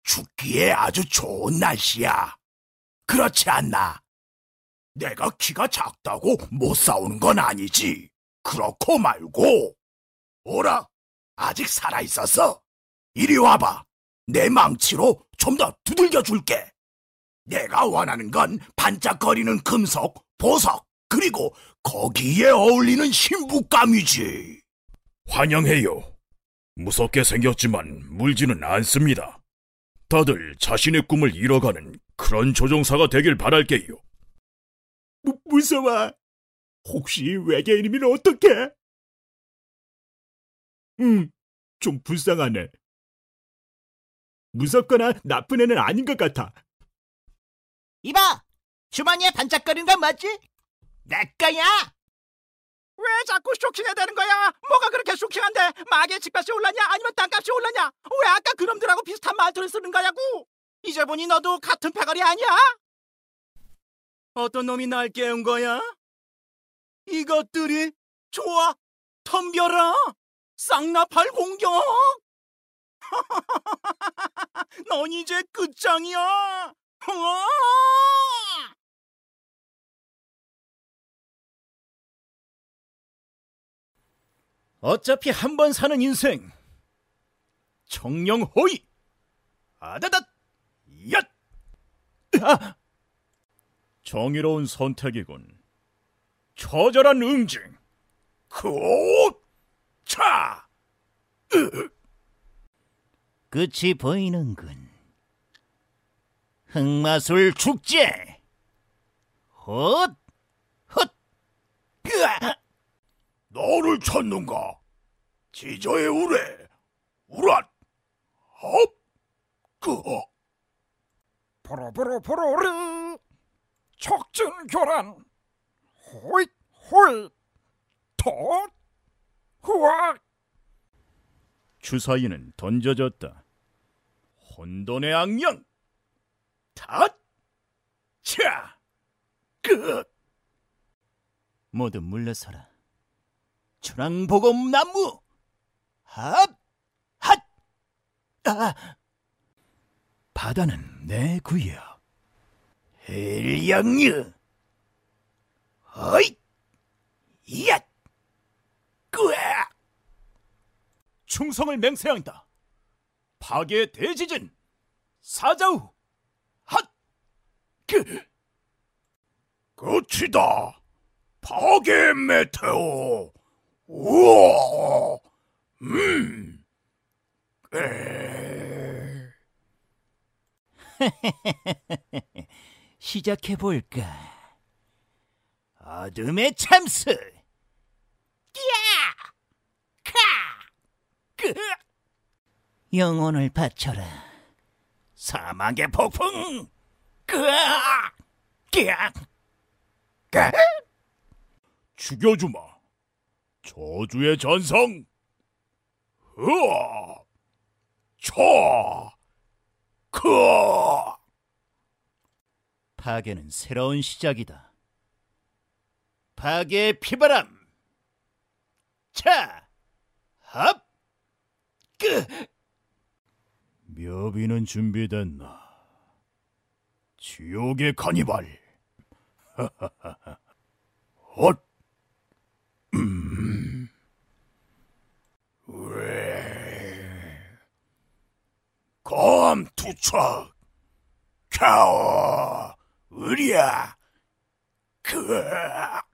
죽기에 아주 좋은 날씨야. 그렇지 않나? 내가 키가 작다고 못 싸우는 건 아니지. 그렇고 말고. 오라, 아직 살아있었어. 이리 와봐. 내 망치로 좀 더 두들겨 줄게. 내가 원하는 건 반짝거리는 금속, 보석, 그리고 거기에 어울리는 신부감이지. 환영해요. 무섭게 생겼지만 물지는 않습니다. 다들 자신의 꿈을 이뤄가는 그런 조종사가 되길 바랄게요. 무서워. 혹시 외계인이면 어떡해? 좀 불쌍하네. 무섭거나 나쁜 애는 아닌 것 같아. 이봐! 주머니에 반짝거리는 건 맞지? 내 거야! 왜 자꾸 쇼킹해야 되는 거야? 뭐가 그렇게 쇼킹한데? 마개의 집값이 올랐냐? 아니면 땅값이 올랐냐? 왜 아까 그놈들하고 비슷한 말투를 쓰는 거냐고? 이제 보니 너도 같은 패거리 아니야? 어떤 놈이 날 깨운 거야? 이것들이 좋아, 덤벼라! 쌍나팔 공격! 넌 이제 끝장이야! 어차피 한 번 사는 인생. 청룡호의! 아다닷! 얏! 아! 정의로운 선택이군. 처절한 응징. 굿! 차! 끝이 보이는군. 흑마술 축제! 헛! 헛! 으아! 너를 찾는가? 지저의 우레, 우랏, 헙, 보로보로보로르 촉진교란 호잇 호잇 톳 후악. 주사위는 던져졌다. 혼돈의 악령! 탓! 차! 끝! 모두 물러서라. 천왕보검나무! 핫! 핫! 아! 바다는 내 구역. 헬령유! 어잇! 얏! 끄악! 충성을 맹세한다. 파괴 대지진! 사자우! 핫! 끝이다. 파괴 메테오. 우와. 시작해볼까? 어둠의 참수! 끼야! 카! 끄! 영혼을 바쳐라. 사막의 폭풍! 끄아! 끼야! 까! 죽여주마. 저주의 전성. 으아. 차. 크. 파괴는 새로운 시작이다. 파괴의 피바람! 차! 합! 끄! 묘비는 준비됐나? 지옥의 카니발. 헛. 검 투척. 캬오. 으리야. 크.